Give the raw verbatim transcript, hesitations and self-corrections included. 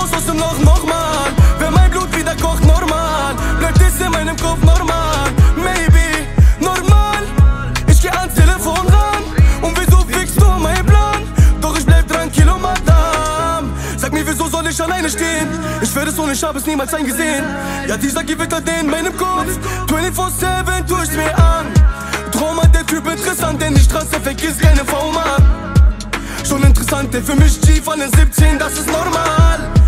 raus aus dem Loch nochmal. Wenn mein Blut wieder kocht, normal. Bleibt es in meinem Kopf normal. Maybe, normal. Ich geh ans Telefon ran. Und wieso fickst du meinen Plan? Doch ich bleib tranquilo, Madame. Sag mir, wieso soll ich alleine stehen? Ich werde es und ich hab es niemals eingesehen. Ja, dieser Gewitter, der in meinem Kopf vierundzwanzig sieben tust mir an. Trauma, der Typ interessant, denn die Straße vergisst keine V-Mann. Schon interessant, der für mich G von den siebzehn, das ist normal.